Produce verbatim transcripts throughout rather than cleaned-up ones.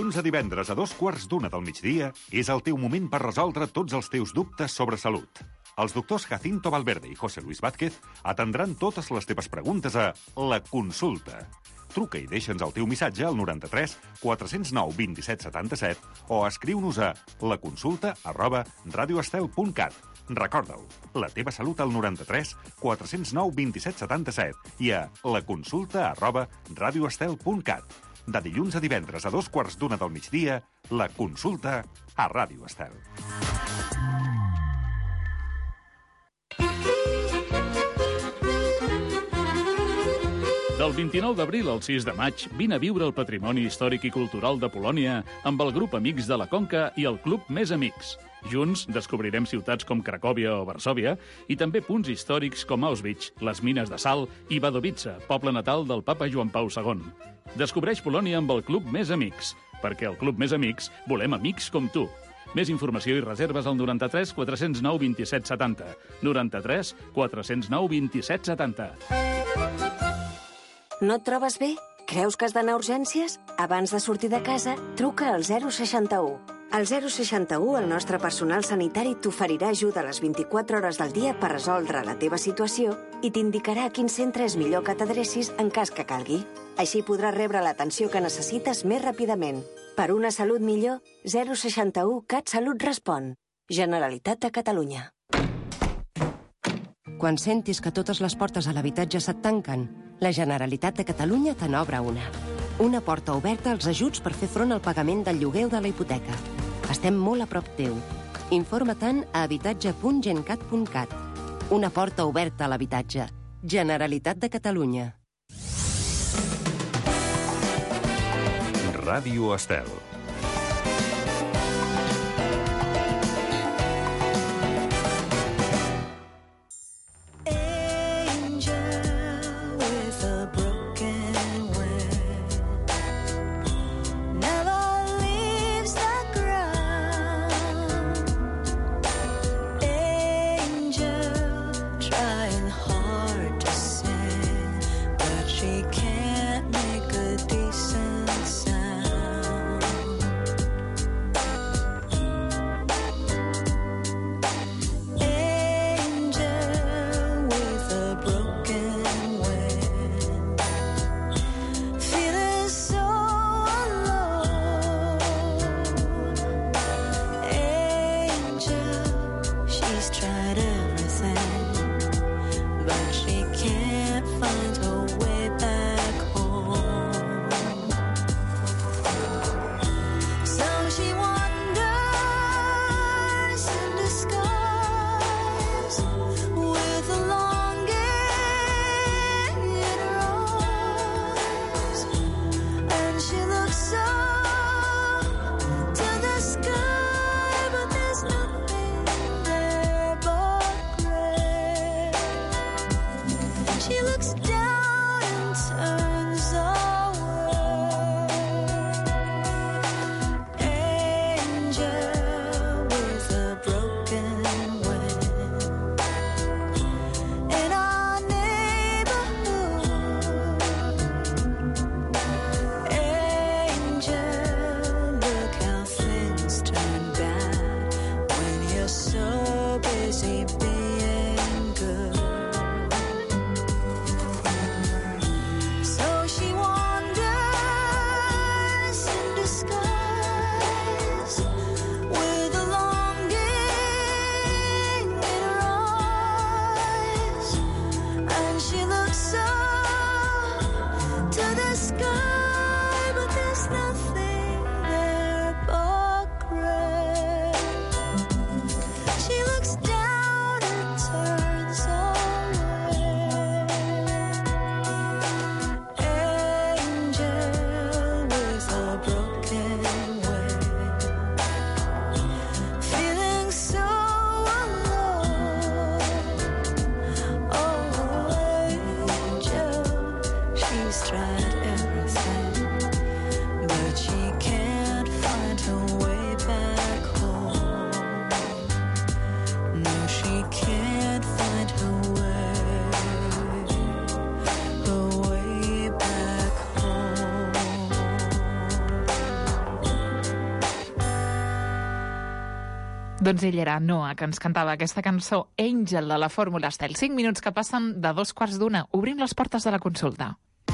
dilluns a divendres a dos quarts d'una del migdia és el teu moment per resoldre tots els teus dubtes sobre salut. Els doctors Jacinto Valverde i José Luis Vázquez atendran totes les teves preguntes a La Consulta. Truca i deixa'ns el teu missatge al noranta-tres quatre zero nou vint set setanta-set o escriu-nos a laconsulta arroba radioestel punt cat. Recorda-ho, la teva salut al noranta-tres quatre zero nou vint set setanta-set i a laconsulta arroba radioestel punt cat. De dilluns a divendres a dos quarts d'una del migdia, La Consulta a Ràdio Estel. Del vint-i-nou d'abril al sis de maig, vine a viure el patrimoni històric i cultural de Polònia amb el grup Amics de la Conca i el Club Més Amics. Junts descobrirem ciutats com Cracòvia o Varsòvia i també punts històrics com Auschwitz, les mines de sal i Wadowice, poble natal del papa Joan Pau segon. Descobreix Polònia amb el Club Més Amics, perquè al Club Més Amics volem amics com tu. Més informació i reserves al noranta-tres quatre zero nou vint set setanta. noranta-tres quatre zero nou vint set setanta. No et trobes bé? Creus que has d'anar a urgències? Abans de sortir de casa, truca al zero seixanta u. Al zero seixanta u, el nostre personal sanitari t'oferirà ajuda a les vint-i-quatre hores del dia per resoldre la teva situació i t'indicarà a quin centre és millor que t'adrecis en cas que calgui. Així podràs rebre l'atenció que necessites més ràpidament. Per una salut millor, zero seixanta u CatSalut respon. Generalitat de Catalunya. Quan sentis que totes les portes a l'habitatge se't tanquen, la Generalitat de Catalunya te n'obre una. Una porta oberta als ajuts per fer front al pagament del lloguer o de la hipoteca. Estem molt a prop teu. Informa-te'n a habitatge punt gencat punt cat. Una porta oberta a l'habitatge. Generalitat de Catalunya. Ràdio Estel. Doncs ell era Noah, que ens cantava aquesta cançó Angel de la Fórmula Estel. Cinc minuts que passen de dos quarts d'una. Obrim les portes de la consulta.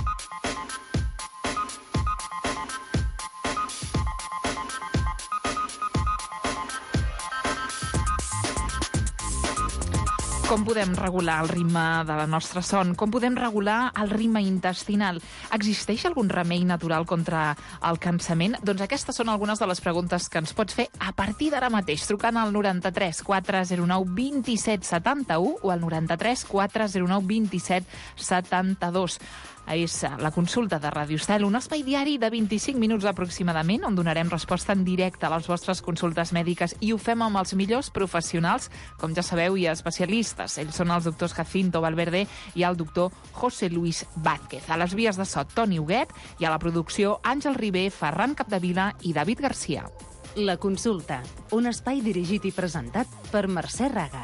Com podem regular el ritme de la nostra son? Com podem regular el ritme intestinal? Existeix algun remei natural contra el cansament? Doncs aquestes són algunes de les preguntes que ens pots fer a partir d'ara mateix, trucant al noranta-tres quatre zero nou vint set setanta-u o al noranta-tres quatre zero nou vint set setanta-dos. És la consulta de Ràdio Estel, un espai diari de vint-i-cinc minuts aproximadament, on donarem resposta en directe a les vostres consultes mèdiques i ho fem amb els millors professionals, com ja sabeu, i especialistes. Ells són els doctors Jacinto Valverde i el doctor José Luis Vázquez. A les vies de so, Toni Huguet, i a la producció, Àngel Ribé, Ferran Capdevila i David Garcia. La consulta, un espai dirigit i presentat per Mercè Raga.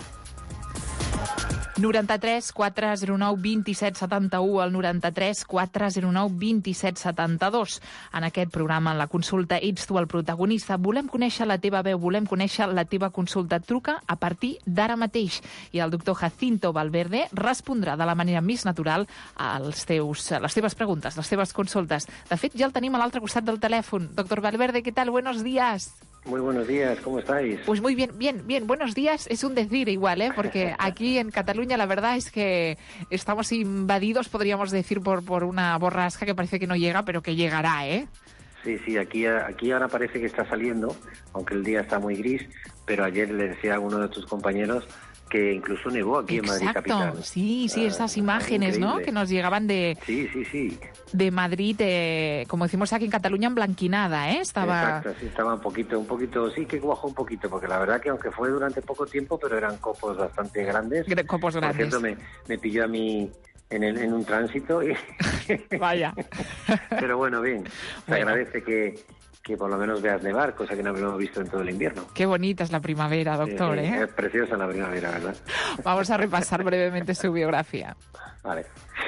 noranta-tres quatre zero nou vint set setanta-u al noranta-tres quatre zero nou vint set setanta-dos. En aquest programa, en la consulta, ets tu el protagonista. Volem conèixer la teva veu, volem conèixer la teva consulta. Truca a partir d'ara mateix. I el doctor Jacinto Valverde respondrà de la manera més natural als teus, les teves preguntes, les teves consultes. De fet, ja el tenim a l'altre costat del telèfon. Doctor Valverde, ¿qué tal? Buenos días. Muy buenos días, ¿cómo estáis? Pues muy bien, bien, bien. Buenos días es un decir igual, ¿eh? Porque aquí en Cataluña la verdad es que estamos invadidos, podríamos decir, por, por una borrasca que parece que no llega, pero que llegará, ¿eh? Sí, sí, aquí, aquí ahora parece que está saliendo, aunque el día está muy gris, pero ayer le decía a uno de tus compañeros que incluso nevó aquí Exacto. en Madrid capital. Sí, sí, esas imágenes, ¿no? Que nos llegaban de, sí, sí, sí. de Madrid, eh, como decimos aquí en Cataluña, emblanquinada, ¿eh? Estaba... Exacto, sí, estaba un poquito, un poquito, sí que cuajó un poquito, porque la verdad que aunque fue durante poco tiempo, pero eran copos bastante grandes. Copos grandes. Por cierto, me, me pilló a mí en, el, en un tránsito. Y... Vaya. Pero bueno, bien, se bueno. agradece que... que por lo menos veas nevar, cosa que no habíamos visto en todo el invierno. Qué bonita es la primavera, doctor, sí, sí, ¿eh? Es preciosa la primavera, ¿verdad? Vamos a repasar brevemente su biografía. Vale.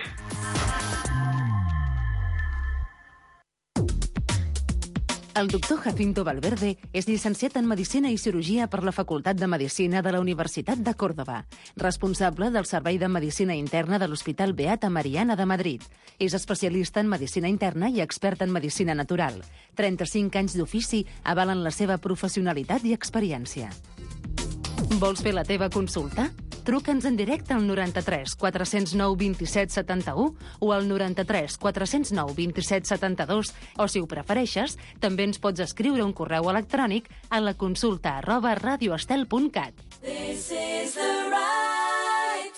El doctor Jacinto Valverde és llicenciat en Medicina i Cirurgia per la Facultat de Medicina de la Universitat de Còrdova, responsable del Servei de Medicina Interna de l'Hospital Beata Mariana de Madrid. És especialista en Medicina Interna i expert en Medicina Natural. trenta-cinc anys d'ofici avalen la seva professionalitat i experiència. Vols fer la teva consulta? Truca'ns en directe al noranta-tres quatre zero nou vint set setanta-u o al noranta-tres quatre zero nou vint set setanta-dos o, si ho prefereixes, també ens pots escriure un correu electrònic a la consulta arroba radioestel punt cat. This is the right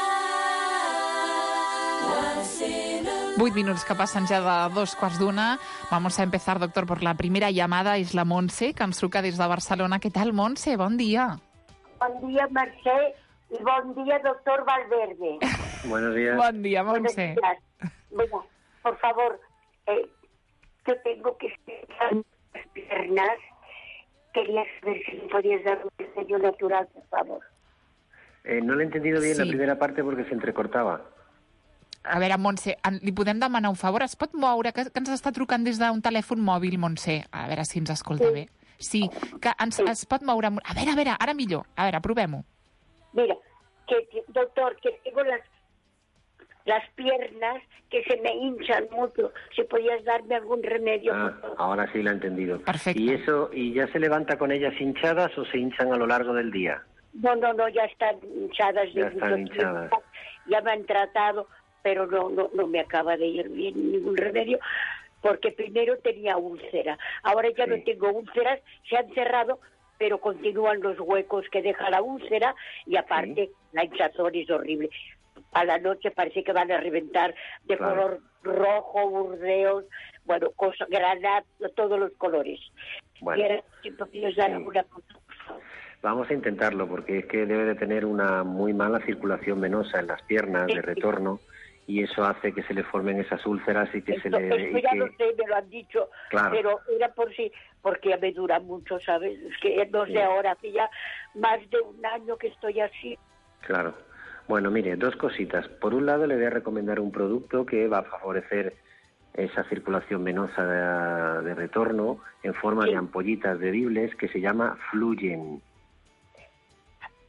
time. Vuit minuts que passen ja de dos quarts d'una. Vamos a empezar, doctor, por la primera llamada. És la Montse, que ens truca des de Barcelona. Què tal, Montse? Bon dia. Bon dia, Mercè. Y buen día, doctor Valverde. Buenos días. Buen día, Monse. Bueno, por favor, eh, yo tengo que estar las piernas. Quería saber si me podías dar un remedio natural, por favor. Eh, no l'he entendido bien Sí. la primera parte porque se entrecortava. A veure, Montse, en- li podem demanar un favor? Es pot moure, que, que ens està trucant des d'un telèfon mòbil, Montse? A veure si ens escolta Sí. bé. Sí, que ens, es pot moure... amb- A veure, a veure, ara millor. A veure, provem-ho. Mira, que doctor, que tengo las las piernas que se me hinchan mucho. Si podías darme algún remedio. Ah, por favor. ahora sí la he entendido. Perfecto. ¿Y eso, y ya se levanta con ellas hinchadas o se hinchan a lo largo del día? No, no, no, ya están hinchadas. de Ya están mucho hinchadas. tiempo. Ya me han tratado, pero no, no, no me acaba de ir bien ningún remedio. Porque primero tenía úlcera. Ahora ya Sí. no tengo úlceras, se han cerrado, pero continúan los huecos que deja la úlcera y aparte Sí. la hinchazón es horrible. A la noche parece que van a reventar de Claro. color rojo, burdeos, bueno, cosa, granada, todos los colores. Bueno, Y ahora, si me podías dar sí. alguna cosa, por favor. Vamos a intentarlo porque es que debe de tener una muy mala circulación venosa en las piernas Sí, de sí. retorno y eso hace que se le formen esas úlceras y que se Esto, le... esto y ya que- lo sé, me lo han dicho, Claro. pero era por si, porque ya me dura mucho, ¿sabes? Es que no sé Sí. ahora, hace ya más de un año que estoy así. Claro. Bueno, mire, dos cositas. Por un lado, le voy a recomendar un producto que va a favorecer esa circulación venosa de, de retorno en forma Sí. de ampollitas bebibles que se llama Fluyen.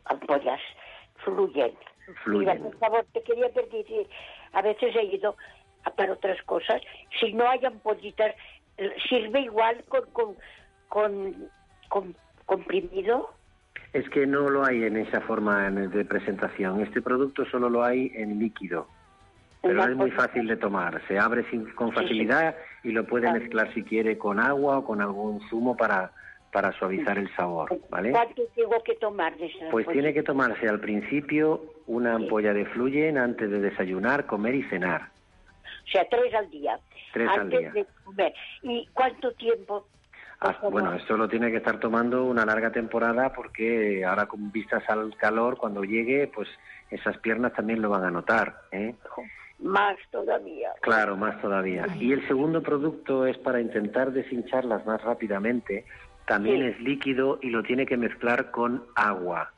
ampollas, fluyen. Fluyen. Mira, por favor, te quería decir, a veces he ido a para otras cosas, si no hay ampollitas, ¿sirve igual con, con, con, con comprimido? Es que no lo hay en esa forma de presentación. Este producto solo lo hay en líquido. Pero es muy fácil de tomar. Se abre sin, con facilidad y lo puede mezclar si quiere con agua o con algún zumo para, para suavizar el sabor, ¿vale? ¿Cuánto tengo que tomar de esa Pues ampolla? tiene que tomarse al principio una ampolla de Fluyen antes de desayunar, comer y cenar. O sea, tres al día. Tres al antes día. de comer. ¿Y cuánto tiempo? Ah, bueno, esto lo tiene que estar tomando una larga temporada porque ahora con vistas al calor, cuando llegue, pues esas piernas también lo van a notar, ¿eh? Más todavía. Claro, más todavía. Y el segundo producto es para intentar deshincharlas más rápidamente. También Sí. es líquido y lo tiene que mezclar con agua.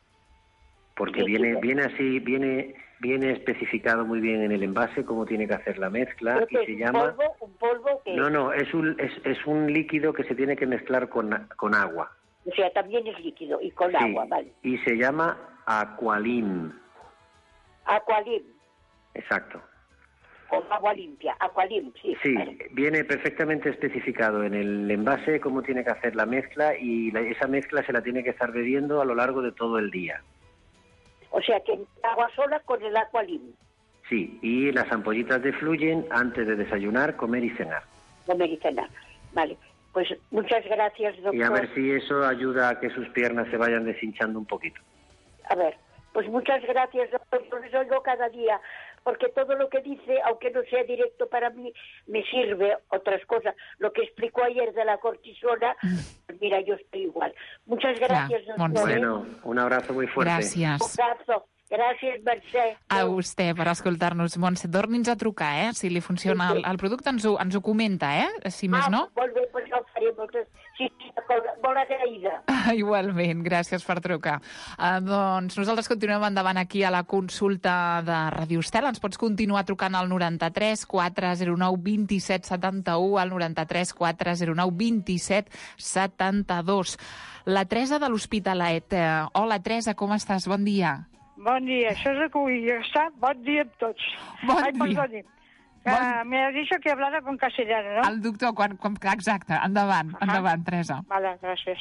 Porque Líquido. viene viene así, viene viene especificado muy bien en el envase cómo tiene que hacer la mezcla ¿Pero y qué se es, llama... un polvo? ¿Un polvo que No, no, es un, es, es un líquido que se tiene que mezclar con, con agua. O sea, también es líquido y con Sí, agua, ¿vale? y se llama Aqualim. Aqualim, Exacto. con agua limpia. Aqualim, sí. Sí, vale. viene perfectamente especificado en el envase cómo tiene que hacer la mezcla y la- esa mezcla se la tiene que estar bebiendo a lo largo de todo el día. O sea, que agua sola con el Aqualim. Sí, y las ampollitas de Fluyen antes de desayunar, comer y cenar. Comer y cenar. Vale. Pues muchas gracias, doctor. Y a ver si eso ayuda a que sus piernas se vayan deshinchando un poquito. A ver, pues muchas gracias, doctor. Yo les oigo cada día, porque todo lo que dice, aunque no sea directo para mí, me sirve otras cosas. Lo que explicó ayer de la cortisona, pues mira, yo estoy igual. Muchas gracias, Clar, doctor. Montse. Bueno, un abrazo muy fuerte. Gràcies. Un abrazo. Gràcies, Mercè. A vostè per escoltar-nos. Montse, torni'ns a trucar, eh? Si li funciona el, el producte, ens ho, ens ho comenta, eh? Si més Ah, no. molt bé, doncs ja ho faré. Moltes... Sí, sí, d'acord. Molt agraïda. Igualment, gràcies per trucar. Uh, doncs nosaltres continuem endavant aquí a la consulta de Ràdio Estel. Ens pots continuar trucant al noranta-tres quatre zero nou vint set setanta-u, al noranta-tres quatre zero nou vint set setanta-dos. La Teresa de l'Hospitalet. Uh, hola, Teresa, com estàs? Bon dia. Bon dia, això és el que vull estar. Bon dia a tots. Bon Ay, dia. perdoni. Uh, me ha dicho que hablara con castellano, ¿no? El doctor, quan, quan, exacte, endavant, endavant, Teresa. Vale, gracias.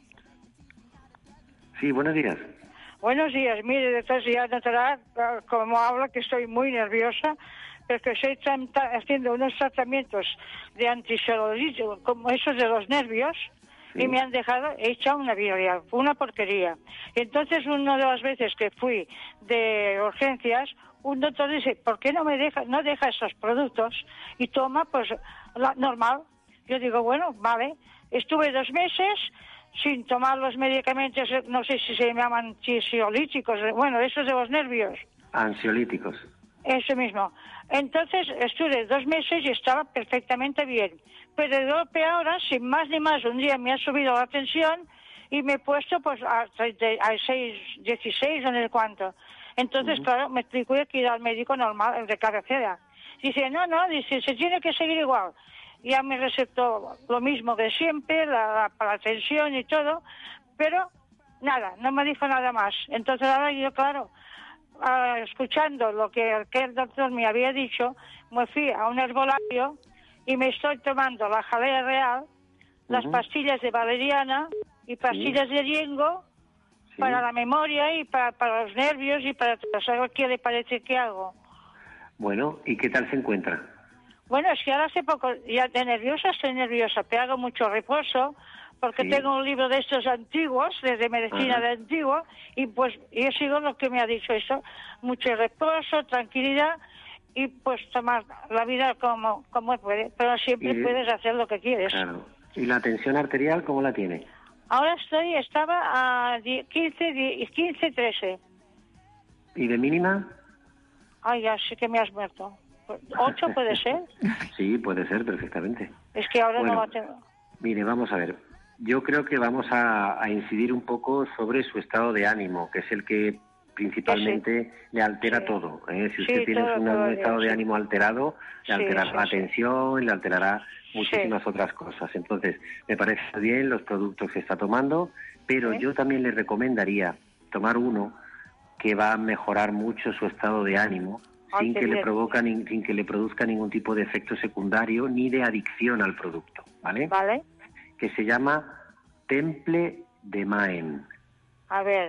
Sí, buenos días. Buenos días. Mire, doctor, ya notará uh, como habla que estoy muy nerviosa porque estoy tra- tra- haciendo unos tratamientos de anticelulitis, como esos de los nervios, Sí. y me han dejado hecha una birria, una porquería. Entonces, una de las veces que fui de urgencias, un doctor dice, ¿por qué no me deja, no deja esos productos y toma, pues, la normal? Yo digo, bueno, vale. Estuve dos meses sin tomar los medicamentos, no sé si se llaman ansiolíticos, bueno, esos de los nervios. Ansiolíticos. Eso mismo. Entonces estuve dos meses y estaba perfectamente bien. Pero de golpe ahora, sin más ni más, un día me ha subido la tensión y me he puesto pues a, treinta a seis, dieciséis o no sé cuánto. Entonces, uh-huh. claro, me tuve que ir al médico normal, el de cabecera. Dice, no, no, dice, se tiene que seguir igual. Ya me recetó lo mismo de siempre, la, la, para la tensión y todo, pero nada, no me dijo nada más. Entonces ahora yo, claro, Uh, escuchando lo que aquel doctor me había dicho, me fui a un herbolario y me estoy tomando la jalea real, uh-huh. las pastillas de valeriana y pastillas sí. de riengo sí. para la memoria y para, para los nervios y para saber qué le parece que hago. Bueno, ¿y qué tal se encuentra? Bueno, es que ahora hace poco, ya de nerviosa estoy nerviosa, pero hago mucho reposo, porque sí. tengo un libro de estos antiguos, de medicina Ajá. de antiguo, y pues yo sigo lo que me ha dicho eso, mucho reposo, tranquilidad, y pues tomar la vida como, como puede, pero siempre y, puedes hacer lo que quieres. Claro. ¿Y la tensión arterial cómo la tiene? Ahora estoy, estaba a quince, trece. ¿Y de mínima? Ay, ya sé que me has muerto. ¿Ocho puede ser? Sí, puede ser, perfectamente. Es que ahora bueno, no la tengo. Mire, vamos a ver. Yo creo que vamos a, a incidir un poco sobre su estado de ánimo, que es el que principalmente sí. le altera sí. todo. ¿eh? Si usted sí, tiene todo, un, todo un estado bien, de ánimo alterado, le alterará sí, la sí, tensión, le alterará muchísimas sí. otras cosas. Entonces, me parece bien los productos que está tomando, pero sí. yo también le recomendaría tomar uno que va a mejorar mucho su estado de ánimo, Ay, sin qué que le bien. provoca ni- sin que le produzca ningún tipo de efecto secundario ni de adicción al producto, ¿vale? Vale. Que se llama Temple de Maen. A ver.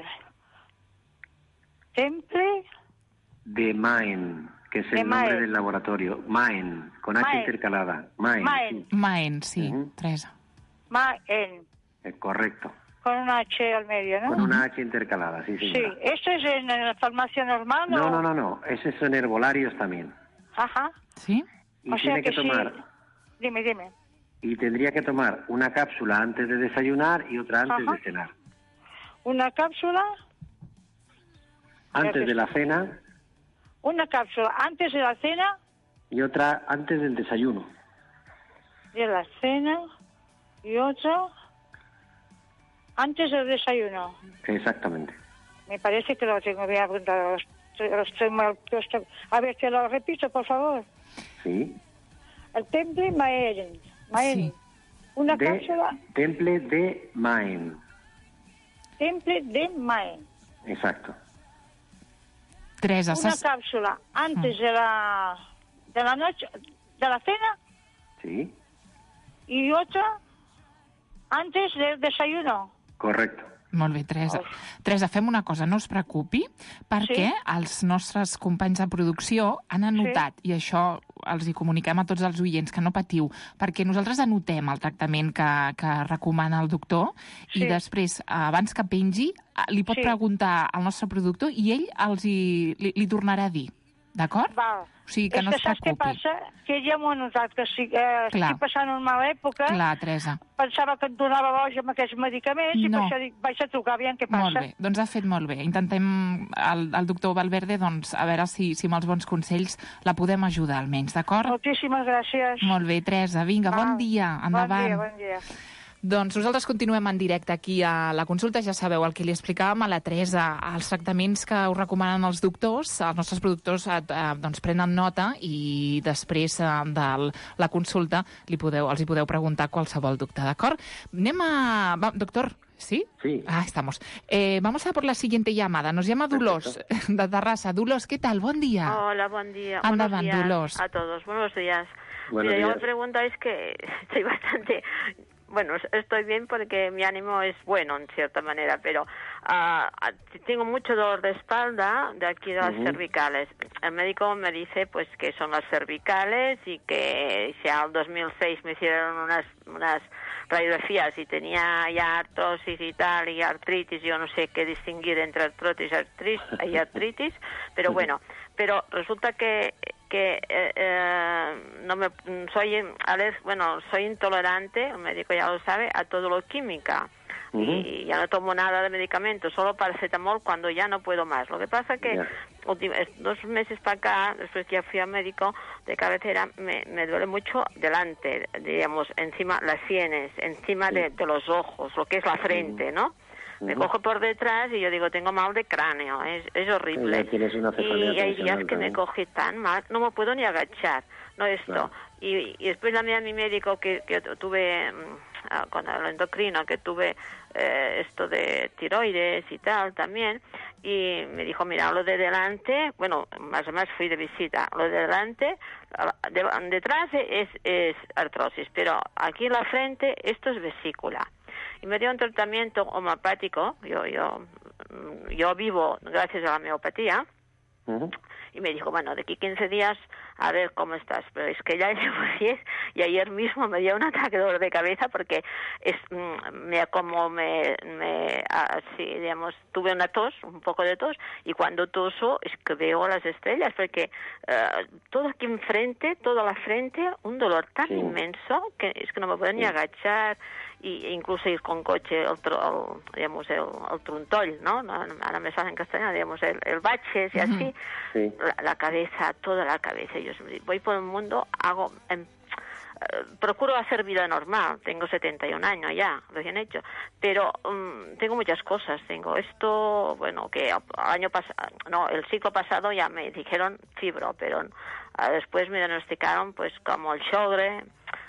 Temple De Maen, que es De el nombre Maen. del laboratorio. Maen, con H Maen. intercalada. Maen. Maen. sí. Maen, sí, Ujú. Teresa. Maen. Eh, correcto. Con una H al medio, ¿no? Con una H intercalada, sí, Sí. señora. ¿Esto es en la farmacia normal No, o...? no, no, no. Esos son herbolarios también. Ajá. ¿Sí? Y O sea tiene que, que tomar... sí. Dime, dime. Y tendría que tomar una cápsula antes de desayunar y otra antes Ajá. de cenar. Una cápsula, Antes que de la cena una cápsula antes de la cena, y otra antes del desayuno. de la cena y otra antes del desayuno. Exactamente. Me parece que lo tengo bien apuntado. Los, los tres mal puestos. A ver, te lo repito, por favor. Sí. El Temple Maen. Maen. Sí. Una De cápsula Temple de Maen. Temple de Maen. Exacto. Teresa, Una saps... cápsula antes de la de la noche, de la cena, Sí. y otra antes del desayuno. Correcto. Molt bé, Teresa. Teresa, fem una cosa, no us preocupi, perquè Sí. els nostres companys de producció han anotat, i això els hi comuniquem a tots els oients, que no patiu, perquè nosaltres anotem el tractament que, que recomana el doctor Sí. i després, abans que pengi, li pot Sí. preguntar al nostre productor i ell els hi, li, li tornarà a dir. D'acord? Val. O sigui, que És no que es saps què preocupi. passa? Que ja m'ho he notat, que sí, eh, Clar. estic passant una mala època. Clar, Teresa. Pensava que et donava boja amb aquests medicaments i No. per això dic, vaig a trucar, aviam què passa. Molt bé, doncs ha fet molt bé. Intentem, el, el doctor Valverde, doncs, a veure si, si amb els bons consells la podem ajudar almenys, d'acord? Moltíssimes gràcies. Molt bé, Teresa, vinga, bon Val. dia, endavant. Bon dia, bon dia. Doncs nosaltres continuem en directe aquí a la consulta. Ja sabeu el que li explicàvem a la Teresa, els tractaments que us recomanen els doctors. Els nostres productors eh, eh, doncs prenen nota i després eh, de la consulta li podeu, els hi podeu preguntar a qualsevol dubte, d'acord? Anem a... Va, doctor, ¿sí? Sí. Ah, estamos. Eh, vamos a por la siguiente llamada. Nos llama Dolors, de Terrassa. Dolors, ¿qué tal? Buen día. Hola, buen día. Anda, Buenos días Dolors. a todos. Buenos días. Buenos Mira, yo días. me preguntáis que estoy bastante... Bueno, estoy bien porque mi ánimo es bueno, en cierta manera, pero ah, tengo mucho dolor de espalda de aquí de las Ujú. cervicales. El médico me dice pues que son las cervicales y que ya en dos mil seis me hicieron unas unas radiografías y tenía ya artrosis y tal, y artritis, yo no sé qué distinguir entre artrosis y artritis, y artritis pero bueno, pero resulta que que eh, eh, no me soy aler- bueno soy intolerante, el médico ya lo sabe, a todo lo química. Ujú. Y ya no tomo nada de medicamento, solo paracetamol cuando ya no puedo más. Lo que pasa que Ya. ultim- es- dos meses para acá, después que ya fui al médico de cabecera, me, me duele mucho delante, digamos, encima las sienes, encima de, de los ojos, lo que es la frente, ¿no? Me Ujú. cojo por detrás y yo digo, tengo mal de cráneo, es, es horrible. Ya tienes una cefalea Y hay días tensional que me también. cogí tan mal, no me puedo ni agachar, no esto. Claro. Y, y después llamé a mi médico que, que tuve, mm, ah, con el endocrino, que tuve eh, esto de tiroides y tal también, y me dijo, mira, lo de delante, bueno, más o menos fui de visita, lo de delante, ah, de- detrás es, es artrosis, pero aquí en la frente esto es vesícula. Y me dio un tratamiento homeopático, yo, yo, mm, yo vivo gracias a la homeopatía, Ujú. y me dijo, bueno, de aquí quince días a ver cómo estás. Pero es que ya llevo diez y ayer mismo me dio un ataque de dolor de cabeza porque es mm, me como me, me así, digamos, tuve una tos, un poco de tos, y cuando toso es que veo las estrellas porque eh, todo aquí enfrente, toda la frente, un dolor tan Sí. inmenso que es que no me puedo ni Sí. agachar, y incluso ir con coche, el, tro- el, digamos, el, el truntoll, ¿no? No, ahora me sale en castellano, digamos, el, el baches y así, Sí. la, la cabeza, toda la cabeza. Yo voy por el mundo, hago, em, eh, procuro hacer vida normal, tengo setenta y un años ya, recién hecho, pero um, tengo muchas cosas, tengo esto, bueno, que el año pasado, no, el ciclo pasado ya me dijeron fibro, pero uh, después me diagnosticaron pues como el Sjögren,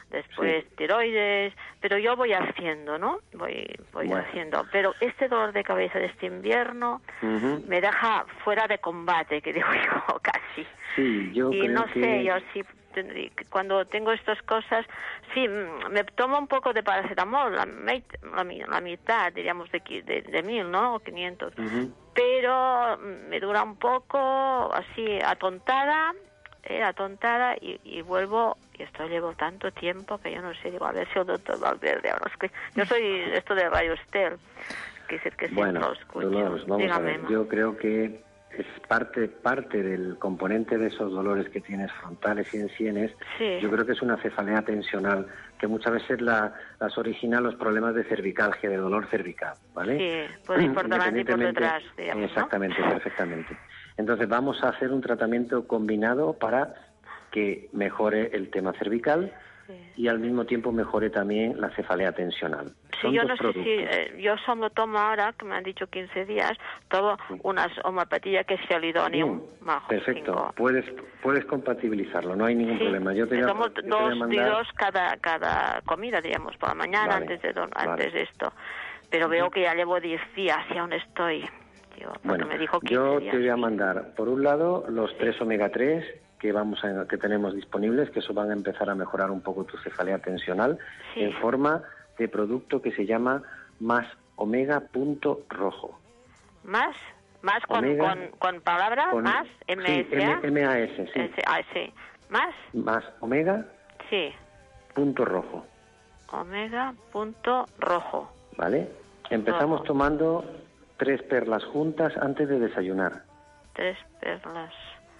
después sí. tiroides, pero yo voy haciendo, ¿no? Voy, voy bueno. haciendo. Pero este dolor de cabeza de este invierno uh-huh. me deja fuera de combate, que digo yo, casi. Sí, yo y creo no que... sé, yo sí, cuando tengo estas cosas, sí, me tomo un poco de paracetamol, la, la, la mitad, diríamos, de, de, de mil, ¿no? O quinientos. Uh-huh. Pero me dura un poco así, atontada, eh, atontada, y, y vuelvo... Y esto llevo tanto tiempo que yo no sé, digo, a ver si el doctor Valverde... Ahora es que yo soy esto de Rayo Estel, que es el que siempre bueno, lo escucho. Dolores, vamos Dígame, a ver, yo creo que es parte parte del componente de esos dolores que tienes frontales y en sienes. Sí. Yo creo que es una cefalea tensional, que muchas veces la, las origina los problemas de cervicalgia, de dolor cervical, ¿vale? Sí, puede ir por delante y por detrás, digamos, exactamente, ¿no? perfectamente. Entonces vamos a hacer un tratamiento combinado para que mejore el tema cervical sí. y al mismo tiempo mejore también la cefalea tensional. Sí, Son yo dos no productos. sé si, eh, yo solo tomo ahora, que me han dicho quince días, todo sí. unas homeopatía que es Gelidonium. Perfecto, cinco. puedes puedes compatibilizarlo, no hay ningún sí. problema. Yo te voy a, tomo yo te dos voy a mandar... y dos cada, cada comida, digamos, por la mañana, vale, antes de don, vale. antes de esto. Pero veo que ya llevo diez días y aún estoy. Tío, bueno, me dijo yo días. te voy a mandar, por un lado, los sí. tres omega tres que vamos a, que tenemos disponibles, que eso van a empezar a mejorar un poco tu cefalea tensional, sí. en forma de producto que se llama Más Omega punto rojo. ¿Más? ¿Más con, Omega, con, con palabra? Con, ¿Más? M S A? Sí, M A S, sí. S -A, sí. ¿Más? Más Omega sí. punto rojo. Omega punto rojo. ¿Vale? Empezamos rojo. tomando tres perlas juntas antes de desayunar. Tres perlas.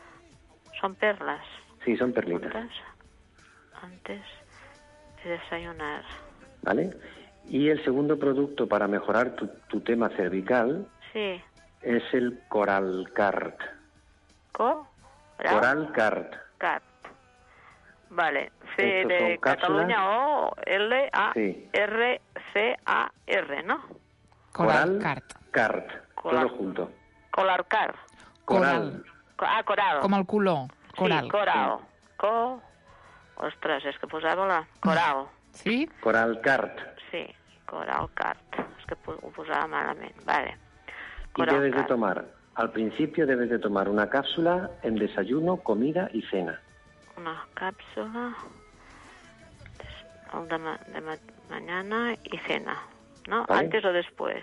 ¿Son perlas? Sí, son perlitas. Juntas antes de desayunar. ¿Vale? Y el segundo producto para mejorar tu, tu tema cervical sí. es el Coralcart. ¿Co? Coralcart. Cart. Vale. C de Cataluña o L A R C A R, ¿no? Coralcart. Cart. Todo junto. Coralcart. Coral. Ah, coral. Com el color. Coral. Sí, coral. Co... Ostres, és que posava la... Coral. Sí? Coralcart. Sí, Coralcart. És que ho posava malament. Vale. Y debes de tomar, al principio debes de tomar una cápsula en desayuno, comida y cena. Una cápsula de, ma de ma mañana y cena, ¿no? ¿Vale? ¿Antes o después?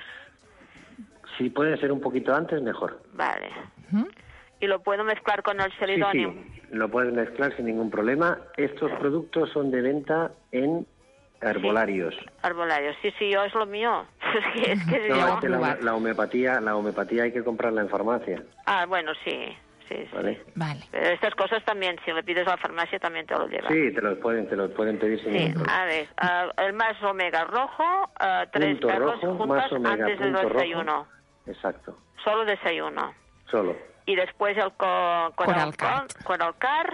Si puede ser un poquito antes, mejor. Vale. ¿Mm? ¿Y lo puedo mezclar con el Gelidonium? Sí, sí, lo puedes mezclar sin ningún problema. Estos productos son de venta en herbolarios. Sí, herbolarios, sí, sí, yo es lo mío. Es que, es que no, yo... es que la, la homeopatía, la homeopatía hay que comprarla en farmacia. Ah, bueno, sí, sí, sí. Vale. Vale. Pero estas cosas también, si le pides a la farmacia, también te lo llevan. Sí, te lo pueden, te lo pueden pedir sin sí, ningún problema. A ver, uh, el más omega rojo, uh, tres punto perlas rojo, juntas más omega, antes del punto desayuno. Rojo. Exacto. Solo desayuno. Solo. Y después el co Coralcart. Coralcart,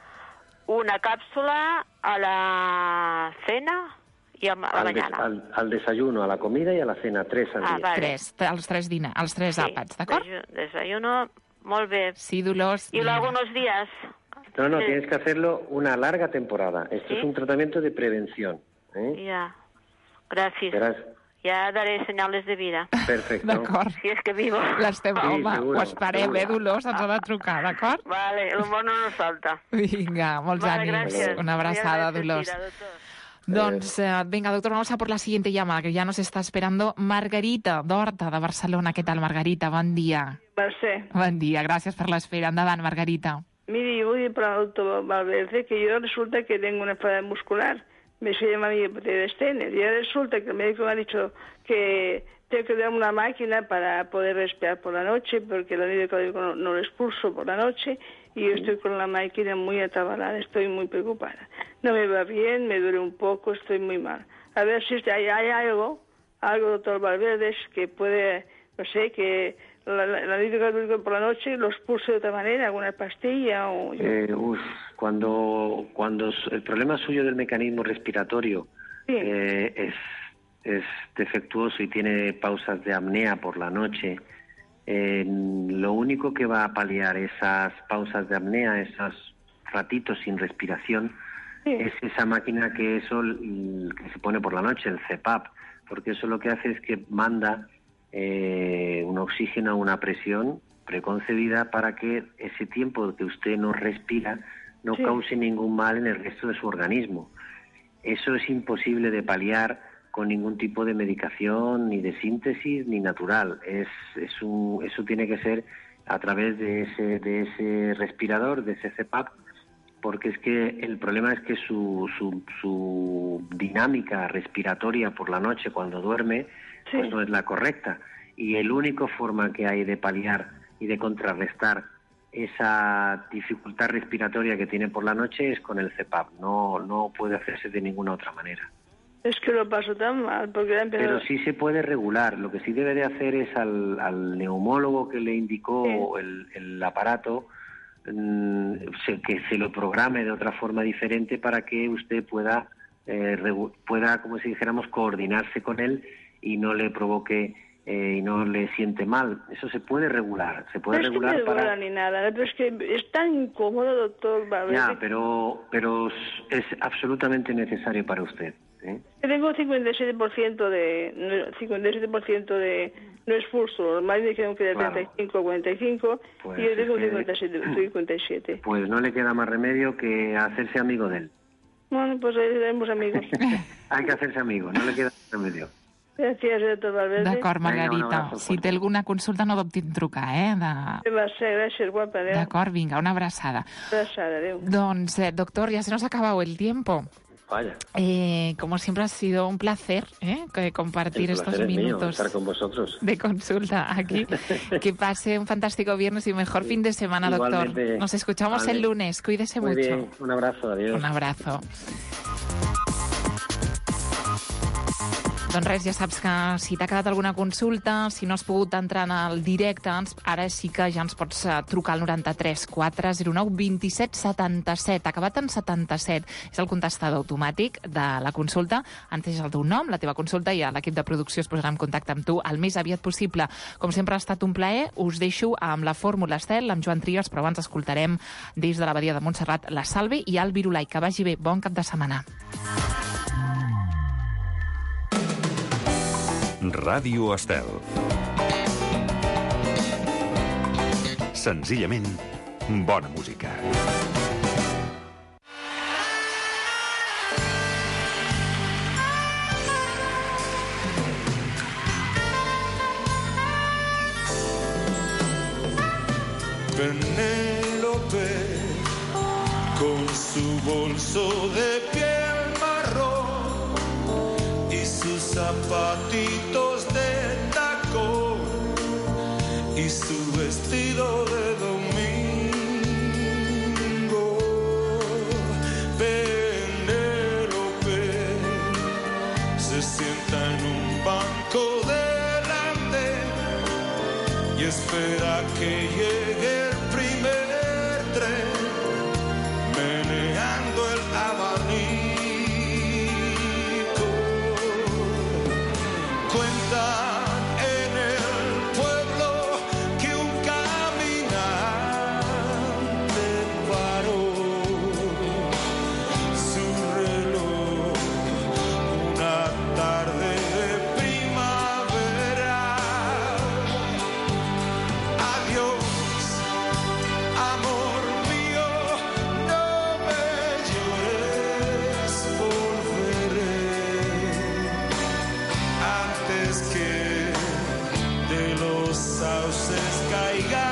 una cápsula a la cena i a la al mañana. Al, al desayuno, a la comida y a la cena, tres al ah, día. Vale. Tres, els tres, dina, els tres sí, àpats, d'acord? Desayuno, molt bé. Sí, Dolors. Y luego unos días. No, no, sí. tienes que hacerlo una larga temporada. Esto ¿Sí? es un tratamiento de prevención. ¿eh? Ya, gracias. Verás. Ja daré senyals de vida. Perfecte. D'acord. Si és que vivo. L'estem, Sí, home, seguro, ho esperem, seguro. eh, Dolors? Ens ha de trucar, d'acord? Vale, l'humor no nos falta. Vinga, molts Vale, ànims. gracias. Una abraçada, Gracias, Dolors. Tira, doctor. Doncs, eh, venga, doctor, vamos a por la siguiente llamada, que ya nos está esperando Margarita, d'Horta, de Barcelona. ¿Qué tal, Margarita? Bon dia. Mercè. Bon dia, gràcies per l'espera. Endavant, Margarita. Miri, yo voy para el doctor Valverde, que yo resulta que tengo una enfermedad muscular. Me se llama mi de Steiner. Y ahora resulta que el médico me ha dicho que tengo que darme una máquina para poder respirar por la noche, porque el anillo cardíaco no, no lo expulso por la noche, y yo estoy con la máquina muy atabalada, estoy muy preocupada. No me va bien, me duele un poco, estoy muy mal. A ver si hay, hay algo, algo, doctor Valverde, que puede, no sé, que el anillo cardíaco por la noche lo expulse de otra manera, alguna pastilla o... Eh, uf, cuando, cuando el problema suyo del mecanismo respiratorio sí. eh, es, es defectuoso y tiene pausas de apnea por la noche, eh, lo único que va a paliar esas pausas de apnea, esos ratitos sin respiración, sí. es esa máquina que eso que se pone por la noche, el C PAP, porque eso lo que hace es que manda eh, un oxígeno a una presión preconcebida para que ese tiempo que usted no respira no sí. cause ningún mal en el resto de su organismo. Eso es imposible de paliar con ningún tipo de medicación, ni de síntesis, ni natural. Es, es un, eso tiene que ser a través de ese, de ese respirador, de ese C PAP, porque es que el problema es que su, su, su dinámica respiratoria por la noche cuando duerme sí. pues no es la correcta. Y el único forma que hay de paliar y de contrarrestar esa dificultad respiratoria que tiene por la noche es con el C PAP. No, no puede hacerse de ninguna otra manera. Es que lo paso tan mal, porque... Empezado... Pero sí se puede regular. Lo que sí debe de hacer es al, al neumólogo que le indicó sí. el, el aparato mmm, se, que se lo programe de otra forma diferente para que usted pueda, eh, regu- pueda, como si dijéramos, coordinarse con él y no le provoque eh, y no le siente mal. Eso se puede regular. Se puede no regular es que me para... ni nada, pero es que es tan incómodo, doctor. Ya, pero, pero es absolutamente necesario para usted. ¿Eh? Tengo cincuenta y siete por ciento de cincuenta y siete por ciento de no es pulso normal, me dijeron que de claro. treinta y cinco a cuarenta y cinco pues y yo tengo cincuenta y siete, cincuenta y siete. Pues no le queda más remedio que hacerse amigo de él. Bueno, pues ahí seremos amigos. Hay que hacerse amigo, no le queda más remedio. Gràcies, doctor Valverde. D'acord, Margarita. Si té alguna consulta no dubti en trucar, eh? De... Va ser, gràcies, guapa, adéu. D'acord, vinga, una abraçada. Abraçada, adéu. Doncs, eh, doctor, ya se nos ha acabado el tiempo. Vaya. Eh, como siempre ha sido un placer ¿eh? compartir el estos es minutos mío, estar con vosotros. de consulta aquí. Que pase un fantástico viernes y mejor fin de semana, Igualmente. Doctor. Nos escuchamos Vale. el lunes. Cuídese Muy mucho. Bien. Un abrazo, adiós. Un abrazo. Doncs res, ja saps que si t'ha quedat alguna consulta, si no has pogut entrar en el directe, ara sí que ja ens pots trucar al noranta-tres quatre zero nou vint-i-set setanta-set, acabat en setanta-set. És el contestador automàtic de la consulta. Ens deixes el teu nom, la teva consulta, i l'equip de producció es posarà en contacte amb tu el més aviat possible. Com sempre ha estat un plaer. Us deixo amb la Fórmula Estel, amb Joan Trias, però abans escoltarem des de la Badia de Montserrat la Salve i el Virulai. Que vagi bé. Bon cap de setmana. Ràdio Estel. Senzillament, bona música. Penélope, con su bolso de piel marrón y sus zapatitos de tacón y su vestido de domingo. Penélope se sienta en un banco delante y espera que llegue el primer tren, meneando el abanico. Cuentan en el pueblo que un caminante paró su reloj una tarde de primavera. Adiós, amor mío, no me llores, volveré antes que de los sauces caiga